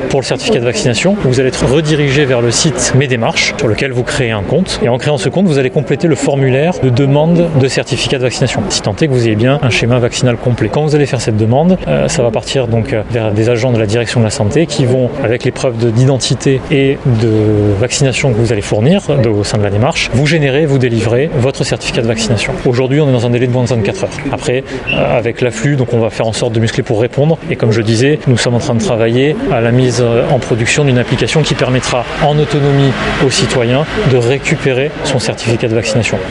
pour le certificat de vaccination. Vous allez être redirigé vers le site Mes Démarches, sur lequel vous créez un compte. Et en créant ce compte, vous allez compléter le formulaire de demande de certificat de vaccination, si tant est que vous ayez bien un schéma vaccinal complet. Quand vous allez faire cette demande, ça va partir donc vers des agents de la direction de la santé qui vont, avec les preuves d'identité et de vaccination que vous allez fournir au sein de la démarche, vous générer, vous délivrer votre certificat de vaccination. Aujourd'hui, on est dans un délai de moins de 24 heures. Après, avec l'afflux, donc on va faire en sorte de muscler pour répondre. Et comme je disais, nous sommes en train de travailler à la mise en production d'une application qui permettra en autonomie aux citoyens de récupérer son certificat de vaccination.